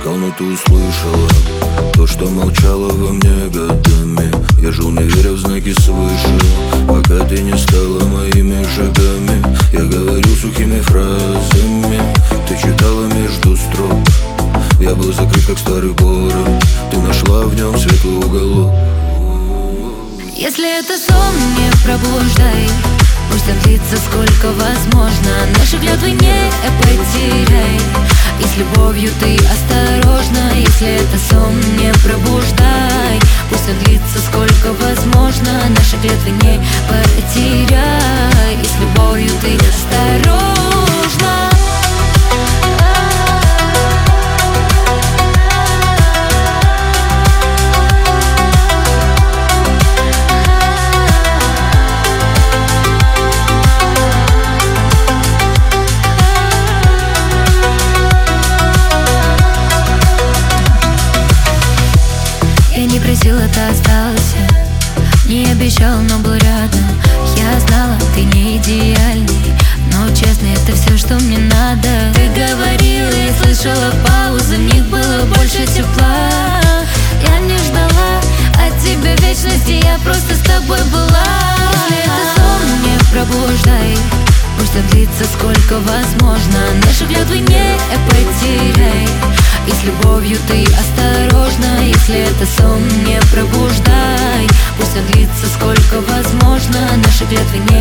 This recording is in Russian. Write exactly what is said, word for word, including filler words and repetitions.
но ты услышала то, что молчало во мне годами. Я жил, не веря в знаки свыше, пока ты не стала моими шагами. Я говорил сухими фразами, ты читала между строк. Я был закрыт, как старый город, ты нашла в нем светлый уголок. Если это сон, не пробуждай, пусть он длится сколько возможно. Наши клятвы не потеряй, и с любовью ты осторожна. Если это сон, не пробуждай, пусть он длится сколько возможно. Наши клятвы не потеряй, и с любовью ты осторожна. Я не просил, это остался, не обещал, но был рядом. Я знала, ты не идеальный, но честно, это все, что мне надо. Ты говорила, я слышала паузы, в них было больше тепла. Я не ждала от тебя вечности, я просто с тобой была. Если это сон, не пробуждай, пусть он длится сколько возможно. Наши клятвы не потеряй, и с любовью ты осторожна. Если это сон, не пробуждай, пусть он длится сколько возможно. Наши клятвы не